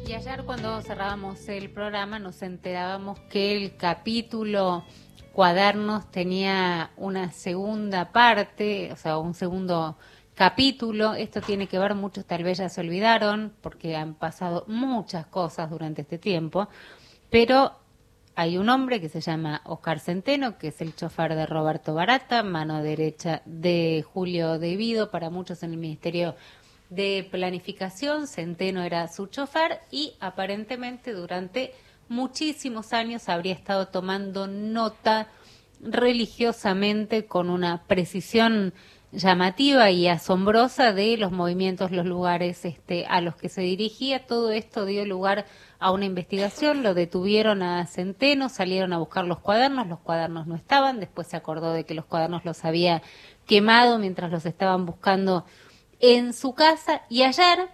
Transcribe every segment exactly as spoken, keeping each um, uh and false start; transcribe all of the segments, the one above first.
Y ayer cuando cerrábamos el programa nos enterábamos que el capítulo Cuadernos tenía una segunda parte, o sea, un segundo capítulo. Esto tiene que ver, muchos tal vez ya se olvidaron, porque han pasado muchas cosas durante este tiempo, pero hay un hombre que se llama Oscar Centeno, que es el chofer de Roberto Barata, mano derecha de Julio De Vido, para muchos en el Ministerio de Planificación. Centeno era su chofer y aparentemente durante muchísimos años habría estado tomando nota religiosamente con una precisión llamativa y asombrosa de los movimientos, los lugares este, a los que se dirigía. Todo esto dio lugar a una investigación, lo detuvieron a Centeno, salieron a buscar los cuadernos, los cuadernos no estaban, después se acordó de que los cuadernos los había quemado mientras los estaban buscando en su casa. Y ayer,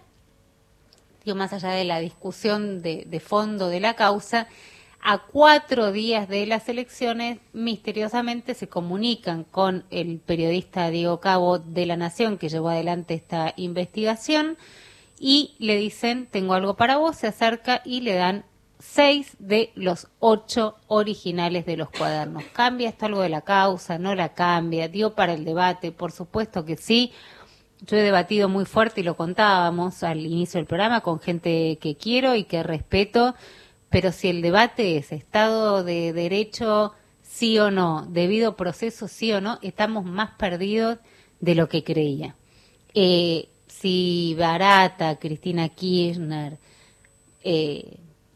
digo, más allá de la discusión de, de fondo de la causa, a cuatro días de las elecciones, misteriosamente se comunican con el periodista Diego Cabo de La Nación, que llevó adelante esta investigación, y le dicen, tengo algo para vos. Se acerca y le dan seis de los ocho originales de los cuadernos. ¿Cambia esto algo de la causa? ¿No la cambia? ¿Dio para el debate? Por supuesto que sí. Yo he debatido muy fuerte, y lo contábamos al inicio del programa, con gente que quiero y que respeto, pero si el debate es Estado de Derecho, sí o no, debido proceso, sí o no, estamos más perdidos de lo que creía. Eh, si Barata, Cristina Kirchner, eh,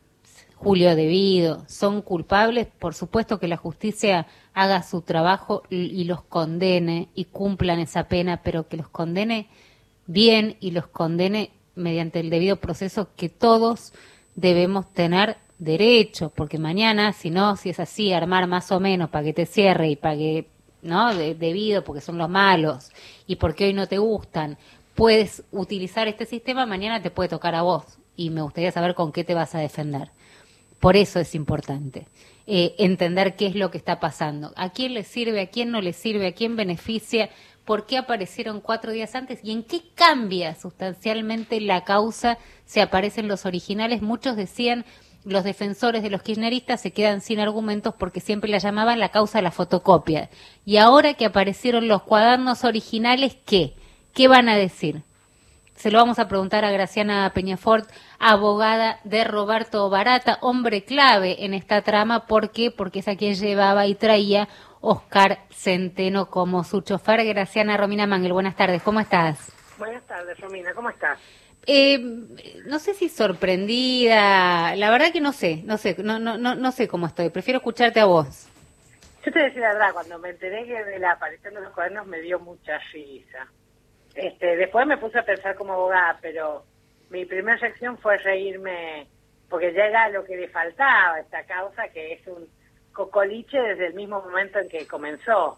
Julio De Vido son culpables, por supuesto que la justicia haga su trabajo y los condene y cumplan esa pena, pero que los condene bien y los condene mediante el debido proceso que todos debemos tener derecho, porque mañana, si no, si es así, armar más o menos para que te cierre y para que, ¿no?, de, debido porque son los malos y porque hoy no te gustan, puedes utilizar este sistema, mañana te puede tocar a vos, y me gustaría saber con qué te vas a defender. Por eso es importante eh, entender qué es lo que está pasando, a quién le sirve, a quién no le sirve, a quién beneficia, por qué aparecieron cuatro días antes y en qué cambia sustancialmente la causa si aparecen los originales. Muchos decían, los defensores de los kirchneristas se quedan sin argumentos porque siempre la llamaban la causa de la fotocopia. Y ahora que aparecieron los cuadernos originales, ¿qué? ¿Qué van a decir? Se lo vamos a preguntar a Graciana Peñafort, abogada de Roberto Barata, hombre clave en esta trama. ¿Por qué? Porque es a quien llevaba y traía Oscar Centeno como su chofer. Graciana, Romina Mangel, buenas tardes, ¿cómo estás? Buenas tardes, Romina, ¿cómo estás? Eh, no sé si sorprendida, la verdad que no sé, no sé, no, no, no, no sé cómo estoy, prefiero escucharte a vos. Yo te decía la verdad, cuando me enteré que de la aparición de los cuadernos me dio mucha risa. Este, después me puse a pensar como abogada, pero mi primera reacción fue reírme, porque ya era lo que le faltaba a esta causa, que es un cocoliche desde el mismo momento en que comenzó.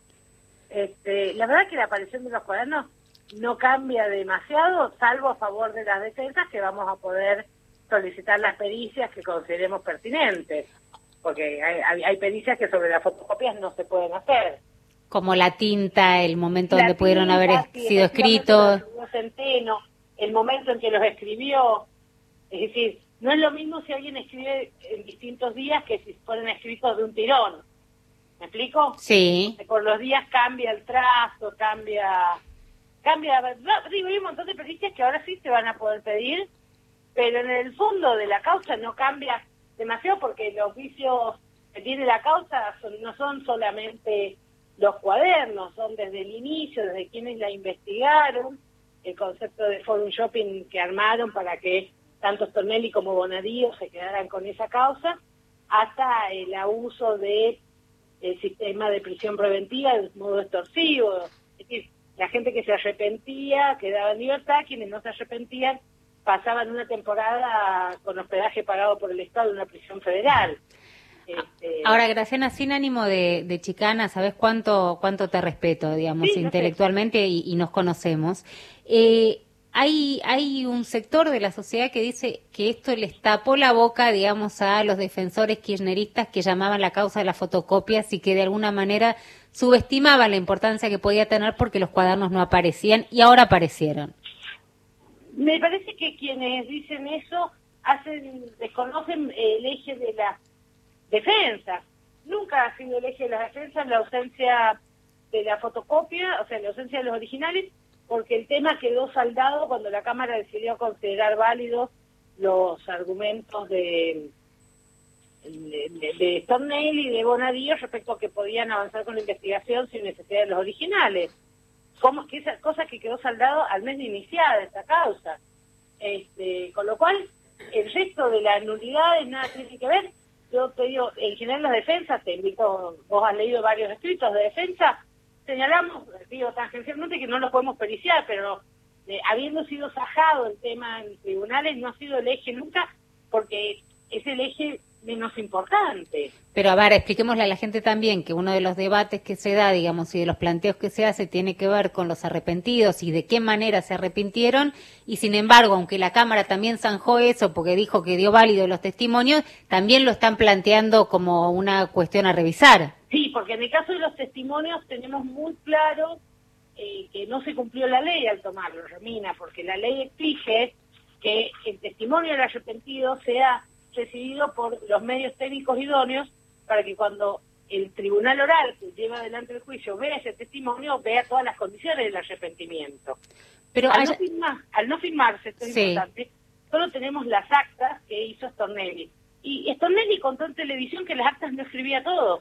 Este, la verdad que la aparición de los cuadernos no cambia demasiado, salvo a favor de las defensas, que vamos a poder solicitar las pericias que consideremos pertinentes, porque hay, hay, hay pericias que sobre las fotocopias no se pueden hacer. Como la tinta, el momento la donde tinta, pudieron haber sí, sido escritos. Centeno, el momento en que los escribió. Es decir, no es lo mismo si alguien escribe en distintos días que si fueron escritos de un tirón. ¿Me explico? Sí. Porque por los días cambia el trazo, cambia... cambia no, digo, hay un montón de pericias que ahora sí se van a poder pedir, pero en el fondo de la causa no cambia demasiado, porque los vicios que tiene la causa son, no son solamente los cuadernos, son desde el inicio, desde quienes la investigaron, el concepto de forum shopping que armaron para que tanto Stornelli como Bonadío se quedaran con esa causa, hasta el abuso de el sistema de prisión preventiva de modo extorsivo. Es decir, la gente que se arrepentía quedaba en libertad, quienes no se arrepentían pasaban una temporada con hospedaje pagado por el Estado en una prisión federal. Este... Ahora, Graciana, sin ánimo de, de chicana, sabes cuánto cuánto te respeto, digamos, sí, intelectualmente y, y nos conocemos. Eh, hay hay un sector de la sociedad que dice que esto les tapó la boca, digamos, a los defensores kirchneristas que llamaban la causa de las fotocopias y que de alguna manera subestimaban la importancia que podía tener porque los cuadernos no aparecían y ahora aparecieron. Me parece que quienes dicen eso hacen desconocen el eje de la defensa. Nunca ha sido el eje de la defensa la ausencia de la fotocopia, o sea, la ausencia de los originales, porque el tema quedó saldado cuando la Cámara decidió considerar válidos los argumentos de de, de, de Stornelli y de Bonadío respecto a que podían avanzar con la investigación sin necesidad de los originales. Como que esa cosa que quedó saldado al mes de iniciada esta causa. Este, con lo cual, el resto de las nulidades nada tiene que ver. Yo te digo, en general las defensas, te invito, vos has leído varios escritos de defensa, señalamos, digo tangencialmente que no los podemos periciar, pero eh, habiendo sido sajado el tema en tribunales, no ha sido el eje nunca, porque es el eje menos importante. Pero a ver, expliquémosle a la gente también que uno de los debates que se da, digamos, y de los planteos que se hace tiene que ver con los arrepentidos y de qué manera se arrepintieron, y sin embargo, aunque la Cámara también zanjó eso porque dijo que dio válido los testimonios, también lo están planteando como una cuestión a revisar. Sí, porque en el caso de los testimonios tenemos muy claro eh, que no se cumplió la ley al tomarlo, Romina, porque la ley exige que el testimonio del arrepentido sea recibido por los medios técnicos idóneos para que cuando el tribunal oral que lleva adelante el juicio vea ese testimonio, vea todas las condiciones del arrepentimiento. Pero al, haya... no, firmar, al no firmarse, esto es sí. importante, solo tenemos las actas que hizo Stornelli. Y Stornelli contó en televisión que las actas no escribía todo.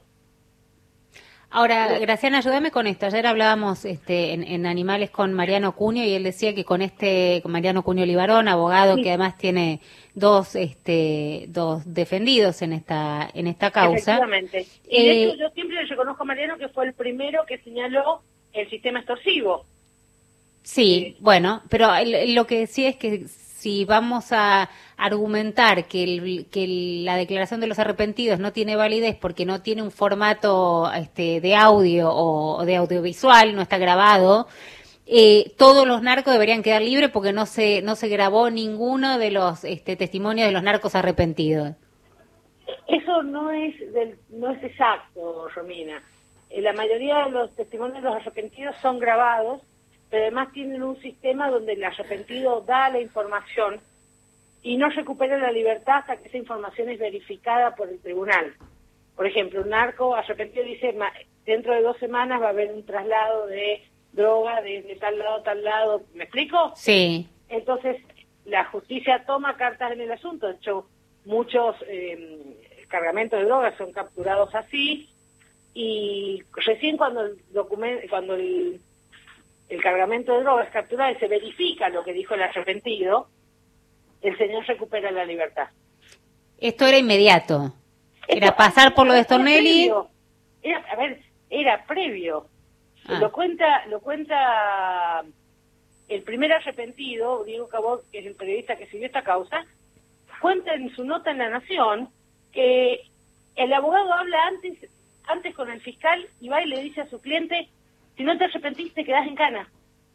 Ahora, Graciana, ayúdame con esto. Ayer hablábamos este, en, en Animales con Mariano Cunio y él decía que con este, con Mariano Cunio Libarón, abogado sí. que además tiene dos, este, dos defendidos en esta, en esta causa. Efectivamente. Y de eh, hecho yo siempre le reconozco a Mariano que fue el primero que señaló el sistema extorsivo. Sí, eh, bueno, pero lo que decía es que si vamos a argumentar que, el, que el, la declaración de los arrepentidos no tiene validez porque no tiene un formato este, de audio o, o de audiovisual, no está grabado, eh, todos los narcos deberían quedar libres porque no se no se grabó ninguno de los este, testimonios de los narcos arrepentidos. Eso no es del, no es exacto, Romina. Eh, la mayoría de los testimonios de los arrepentidos son grabados, pero además tienen un sistema donde el arrepentido da la información y no recupera la libertad hasta que esa información es verificada por el tribunal. Por ejemplo, un narco arrepentido dice, dentro de dos semanas va a haber un traslado de droga desde tal lado a tal lado. ¿Me explico? Sí. Entonces, la justicia toma cartas en el asunto. De hecho, muchos eh, cargamentos de drogas son capturados así, y recién cuando el documento, cuando el el cargamento de drogas capturado y se verifica lo que dijo el arrepentido, el señor recupera la libertad. Esto era inmediato. Era Esto, pasar por lo de Stornelli. Era, a ver, era previo. Ah. Lo cuenta, lo cuenta el primer arrepentido, Diego Cabot, que es el periodista que siguió esta causa, cuenta en su nota en La Nación que el abogado habla antes, antes con el fiscal y va y le dice a su cliente: si no te arrepentiste, quedás en cana.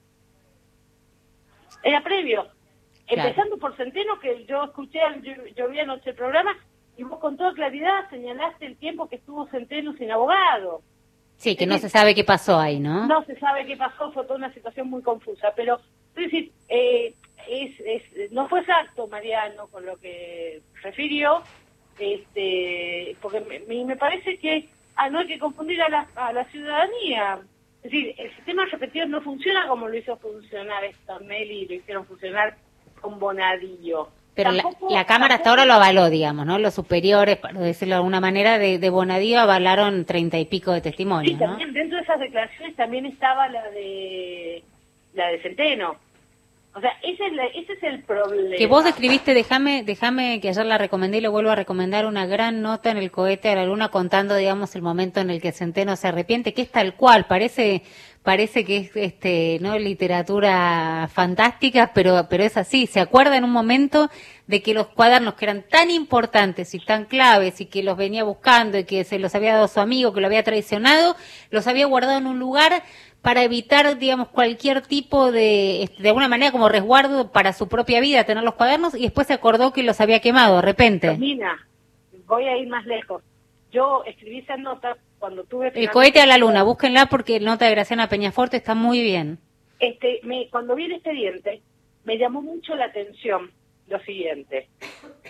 Era previo. Claro. Empezando por Centeno, que yo escuché, yo, yo vi anoche el programa, y vos con toda claridad señalaste el tiempo que estuvo Centeno sin abogado. Sí, que es no decir, se sabe qué pasó ahí, ¿no? No se sabe qué pasó, fue toda una situación muy confusa. Pero, es decir, eh, es, es, no fue exacto, Mariano, con lo que refirió, este, porque me, me parece que ah, no hay que confundir a la, a la ciudadanía. Es decir, el sistema repetido no funciona como lo hizo funcionar Stornelli y lo hicieron funcionar con Bonadío. Pero tampoco, la, la Cámara tampoco, hasta ahora lo avaló, digamos, ¿no? Los superiores, para decirlo de alguna manera, de, de Bonadío avalaron treinta y pico de testimonios, sí, ¿no? También dentro de esas declaraciones también estaba la de la de Centeno. O sea, ese es, la, ese es el problema. Que vos describiste, déjame déjame que ayer la recomendé y lo vuelvo a recomendar, una gran nota en el Cohete a la Luna contando, digamos, el momento en el que Centeno se arrepiente, que es tal cual, parece parece que es este no literatura fantástica, pero pero es así. Se acuerda en un momento de que los cuadernos que eran tan importantes y tan claves y que los venía buscando y que se los había dado su amigo, que lo había traicionado, los había guardado en un lugar para evitar, digamos, cualquier tipo de, de alguna manera como resguardo para su propia vida, tener los cuadernos, y después se acordó que los había quemado de repente. Termina, voy a ir más lejos. Yo escribí esa nota cuando tuve... El Cohete a la Luna, búsquenla porque la nota de Graciana Peñaforte está muy bien. Este, me, cuando vi el expediente, me llamó mucho la atención lo siguiente.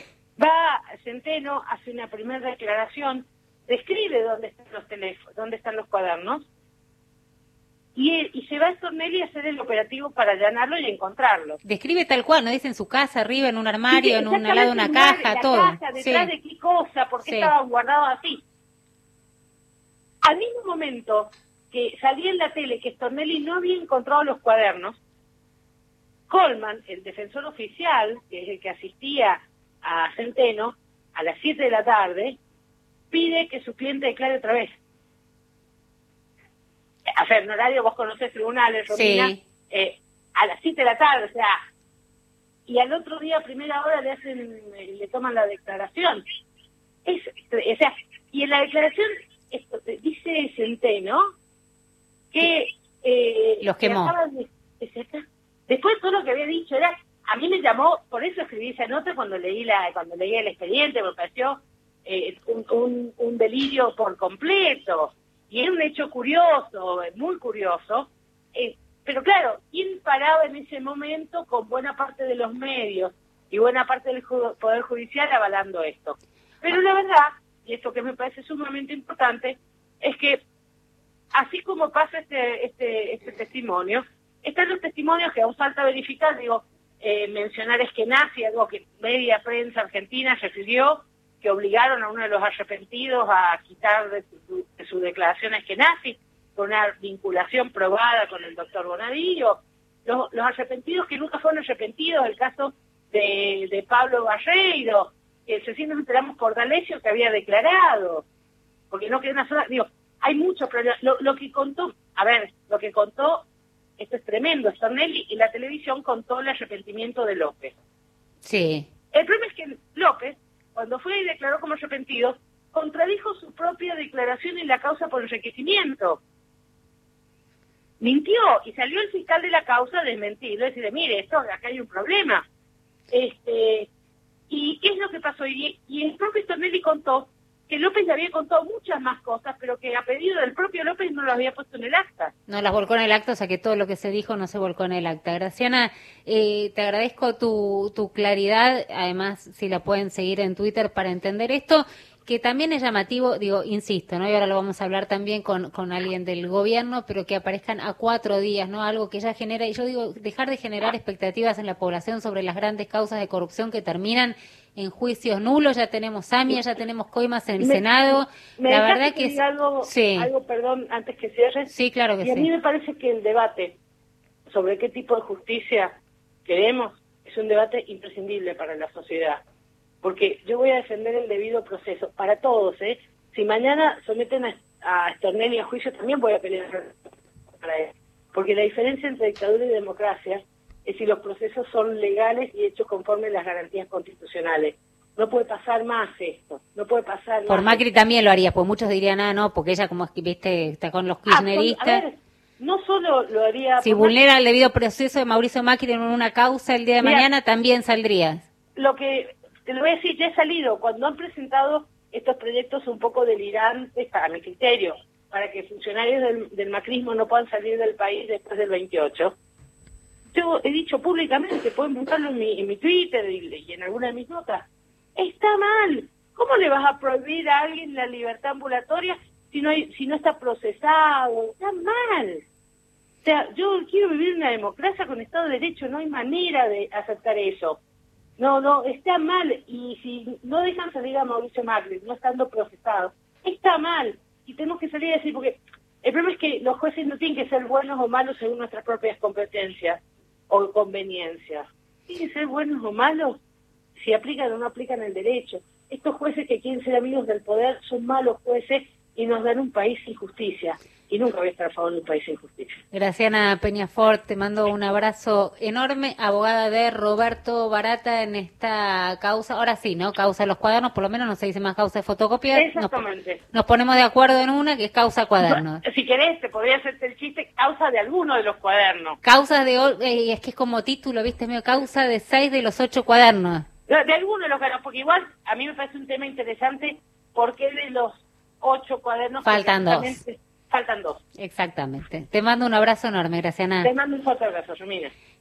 Va Centeno, hace una primera declaración, describe dónde están los teléfonos, dónde están los cuadernos, y, él, y se va a Stornelli a hacer el operativo para allanarlo y encontrarlo. Describe tal cual, ¿no? Dice en su casa, arriba, en un armario, Sí, en un al lado de una caja, la todo. Caja, detrás sí. de qué cosa, por qué sí. estaban guardados así. Al mismo momento que salía en la tele que Stornelli no había encontrado los cuadernos, Colman, el defensor oficial, que es el que asistía a Centeno, a las siete de la tarde, pide que su cliente declare otra vez. A ver, Honorario, vos conocés tribunales, Romina, sí. eh, a las siete de la tarde, o sea, y al otro día a primera hora le hacen, le toman la declaración. Es, o sea, y en la declaración esto, dice Centeno que eh, los quemó. De, de, después todo lo que había dicho era, a mí me llamó, por eso escribí esa nota cuando leí la cuando leí el expediente, me pareció eh, un, un, un delirio por completo, y era un hecho curioso, muy curioso, eh, pero claro, ¿quién paraba en ese momento con buena parte de los medios y buena parte del ju- Poder Judicial avalando esto? Pero la verdad, y esto que me parece sumamente importante, es que así como pasa este este este testimonio, están los testimonios que aún falta verificar, digo, eh, mencionar Eskenazi, algo que media prensa argentina refirió, que obligaron a uno de los arrepentidos a quitar de su, de su declaración a Eskenazi, con una vinculación probada con el doctor Bonadío, los, los arrepentidos que nunca fueron arrepentidos, el caso de, de Pablo Barreiro, que recién nos enteramos por D'Alessio que había declarado, porque no quedó una sola, digo, hay muchos problemas, lo, lo que contó, a ver, lo que contó, esto es tremendo, Stornelli y la televisión contó el arrepentimiento de López. Sí. El problema es que López, cuando fue y declaró como arrepentido, contradijo su propia declaración en la causa por enriquecimiento. Mintió y salió el fiscal de la causa a desmentirlo, decirle, mire, esto, acá hay un problema. Este, ¿y qué es lo que pasó? Y, y el propio Stornelli contó que López le había contado muchas más cosas, pero que a pedido del propio López no lo había puesto en el acta. No las volcó en el acta, o sea que todo lo que se dijo no se volcó en el acta. Graciana, eh, te agradezco tu, tu claridad, además si la pueden seguir en Twitter para entender esto, que también es llamativo, digo, insisto, ¿no? Y ahora lo vamos a hablar también con, con alguien del gobierno, pero que aparezcan a cuatro días, ¿no? Algo que ya genera, y yo digo, dejar de generar expectativas en la población sobre las grandes causas de corrupción que terminan en juicios nulos. Ya tenemos Samia, ya tenemos coimas en el me, Senado. Me la verdad que, que es... algo, sí. algo, perdón, antes que cierres. Sí, claro que y a sí. mí me parece que el debate sobre qué tipo de justicia queremos es un debate imprescindible para la sociedad. Porque yo voy a defender el debido proceso para todos, ¿eh? Si mañana someten a, a Stornelli a juicio, también voy a pelear para él. Porque la diferencia entre dictadura y democracia es si los procesos son legales y hechos conforme a las garantías constitucionales. No puede pasar más esto, no puede pasar Por más. Macri esto. También lo haría, pues muchos dirían, ah, no, porque ella como, viste, está con los kirchneristas. Ah, con, a ver, no solo lo haría... Si vulnera el debido proceso de Mauricio Macri en una causa el día de Mira, mañana, también saldría. Lo que... Te lo voy a decir, ya he salido, cuando han presentado estos proyectos un poco delirantes, para mi criterio, para que funcionarios del, del macrismo no puedan salir del país después del veintiocho, yo he dicho públicamente, pueden buscarlo en mi, en mi Twitter y, y en alguna de mis notas, está mal. ¿Cómo le vas a prohibir a alguien la libertad ambulatoria si no, hay, si no está procesado? Está mal. O sea, yo quiero vivir en una democracia con Estado de Derecho, no hay manera de aceptar eso. No, no, está mal, y si no dejan salir a Mauricio Macri, no estando procesado, está mal, y tenemos que salir a decir, porque el problema es que los jueces no tienen que ser buenos o malos según nuestras propias competencias o conveniencias. Tienen que ser buenos o malos si aplican o no aplican el derecho. Estos jueces que quieren ser amigos del poder son malos jueces y nos dan un país sin justicia. Y nunca voy a estar a favor de un país sin justicia. Graciana Peñafort, te mando un abrazo enorme, abogada de Roberto Barata en esta causa. Ahora sí, ¿no? Causa de los cuadernos, por lo menos no se dice más causa de fotocopia. Exactamente. Nos, nos ponemos de acuerdo en una que es causa cuadernos. Si querés, te podría hacerte el chiste, causa de alguno de los cuadernos. Causa de, eh, es que es como título, ¿viste? Medio causa de seis de los ocho cuadernos. De, de alguno de los cuadernos, porque igual a mí me parece un tema interesante, porque de los ocho cuadernos... Faltan dos. Faltan dos. Exactamente. Te mando un abrazo enorme, Graciana. Te mando un fuerte abrazo, Romina.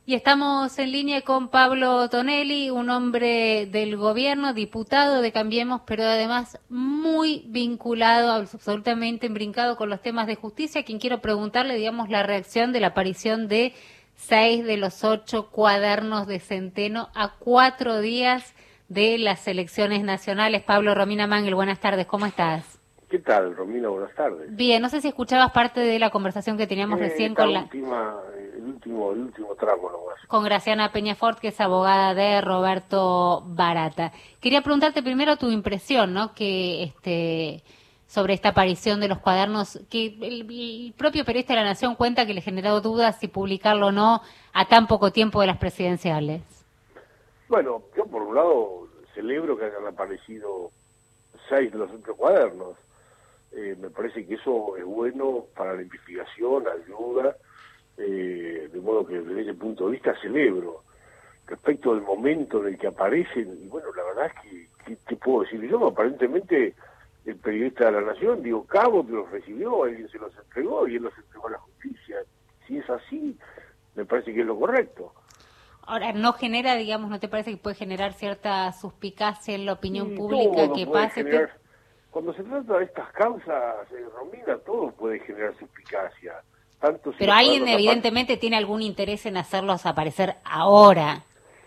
Y estamos en línea con Pablo Tonelli, un hombre del gobierno, diputado de Cambiemos, pero además muy vinculado, absolutamente embrincado con los temas de justicia, a quien quiero preguntarle, digamos, la reacción de la aparición de seis de los ocho cuadernos de Centeno a cuatro días de las elecciones nacionales. Pablo, Romina Mangel, buenas tardes, ¿cómo estás? ¿Qué tal, Romina? Buenas tardes. Bien, no sé si escuchabas parte de la conversación que teníamos eh, recién con la... Última, el, último, el último tramo nomás. Con Graciana Peñafort, que es abogada de Roberto Barata. Quería preguntarte primero tu impresión, ¿no? Que este sobre esta aparición de los cuadernos, que el, el propio periodista de La Nación cuenta que le generó dudas si publicarlo o no a tan poco tiempo de las presidenciales. Bueno, yo por un lado celebro que hayan aparecido seis de los ocho cuadernos. Eh, me parece que eso es bueno para la investigación, ayuda, eh, de modo que desde ese punto de vista celebro. Respecto al momento en el que aparecen, y bueno, la verdad es que, ¿qué, qué puedo decir yo? Aparentemente el periodista de La Nación, Diego Cabo, que los recibió, alguien se los entregó y él los entregó a la justicia. Si es así, me parece que es lo correcto. Ahora, ¿no genera, digamos, no te parece que puede generar cierta suspicacia en la opinión Sí, pública que pase? Generar, que... Cuando se trata de estas causas, eh, Romina, todo puede generar suspicacia. Tanto si Pero alguien evidentemente tiene algún interés en hacerlos aparecer ahora,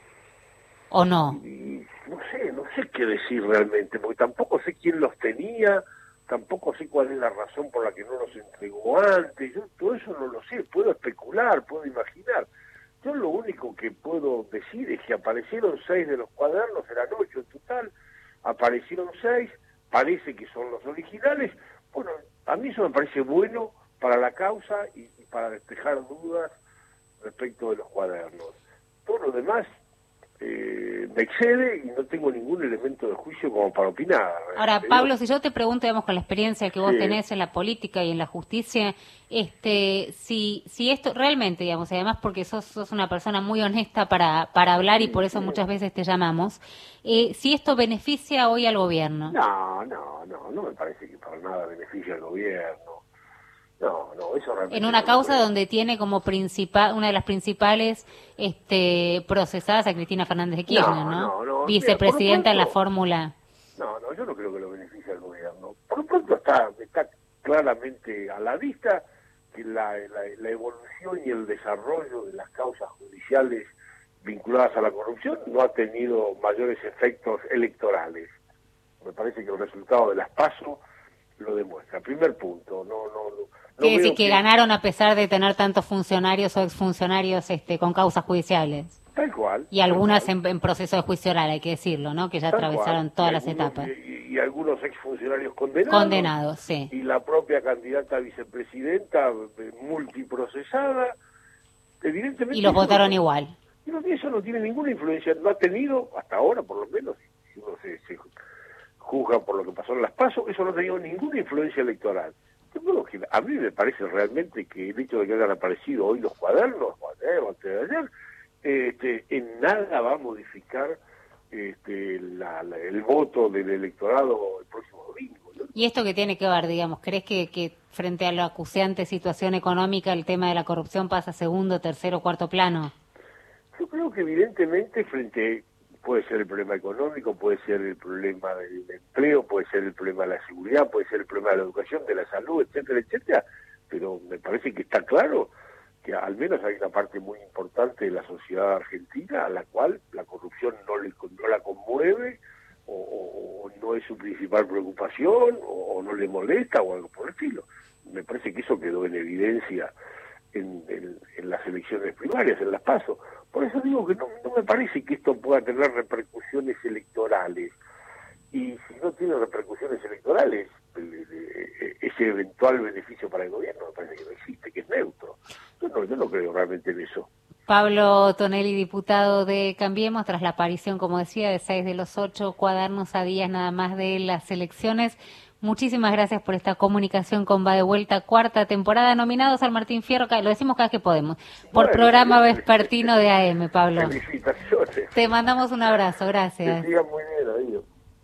¿o no? Y, no sé, no sé qué decir realmente, porque tampoco sé quién los tenía, tampoco sé cuál es la razón por la que no los entregó antes. Yo todo eso no lo sé, puedo especular, puedo imaginar. Yo lo único que puedo decir es que aparecieron seis de los cuadernos, eran ocho en total, aparecieron seis, parece que son los originales. Bueno, a mí eso me parece bueno para la causa y, y para despejar dudas respecto de los cuadernos. Todo lo demás eh, me excede y no tengo ningún elemento de juicio como para opinar. Ahora, Pablo, si yo te pregunto, digamos, con la experiencia que vos sí. tenés en la política y en la justicia, este, si si esto realmente, digamos, y además porque sos, sos una persona muy honesta para, para hablar y por eso sí. muchas veces te llamamos, eh, si esto beneficia hoy al gobierno. No, no, no, no me parece que para nada beneficia al gobierno. No, no, eso realmente en una no causa donde tiene como principal, una de las principales este, procesadas a Cristina Fernández de Kirchner, ¿no? no, no, no Vicepresidenta pronto, en la fórmula. No, no, yo no creo que lo beneficie al gobierno. Por lo pronto está, está claramente a la vista que la, la, la evolución y el desarrollo de las causas judiciales vinculadas a la corrupción no ha tenido mayores efectos electorales. Me parece que el resultado de las PASO lo demuestra. Primer punto, no, no, no. No Quiere decir que, que ganaron a pesar de tener tantos funcionarios o exfuncionarios este, con causas judiciales. Tal cual. Y algunas en, en proceso de juicio oral, hay que decirlo, ¿no? Que ya atravesaron cual. todas y las algunos, etapas. Y, y algunos exfuncionarios condenados. Condenados, sí. Y la propia candidata a vicepresidenta multiprocesada, evidentemente... Y los votaron no, igual. Y no, eso no tiene ninguna influencia, no ha tenido, hasta ahora por lo menos, si uno se, se juzga por lo que pasó en las PASO, eso no ha tenido ninguna influencia electoral. Que a mí me parece realmente que el hecho de que hayan aparecido hoy los cuadernos, o antes de ayer, este, en nada va a modificar este, la, la, el voto del electorado el próximo domingo, ¿no? ¿Y esto qué tiene que ver, digamos? ¿Crees que, que frente a la acuciante situación económica el tema de la corrupción pasa a segundo, tercero, cuarto plano? Yo creo que evidentemente frente... Puede ser el problema económico, puede ser el problema del empleo, puede ser el problema de la seguridad, puede ser el problema de la educación, de la salud, etcétera, etcétera. Pero me parece que está claro que al menos hay una parte muy importante de la sociedad argentina a la cual la corrupción no, le, no la conmueve o, o, o no es su principal preocupación o, o no le molesta o algo por el estilo. Me parece que eso quedó en evidencia en, en, en las elecciones primarias, en las PASO. Por eso digo que no, no me parece que esto pueda tener repercusiones electorales. Y si no tiene repercusiones electorales, ese eventual beneficio para el gobierno me parece que no existe, que es neutro. Yo no, yo no creo realmente en eso. Pablo Tonelli, diputado de Cambiemos, tras la aparición, como decía, de seis de los ocho cuadernos a días nada más de las elecciones. Muchísimas gracias por esta comunicación con Va de Vuelta, cuarta temporada, nominados al Martín Fierro, lo decimos cada vez que podemos, por bueno, programa vespertino de A M, Pablo. Felicitaciones. Te mandamos un abrazo, gracias. Que sigan muy bien.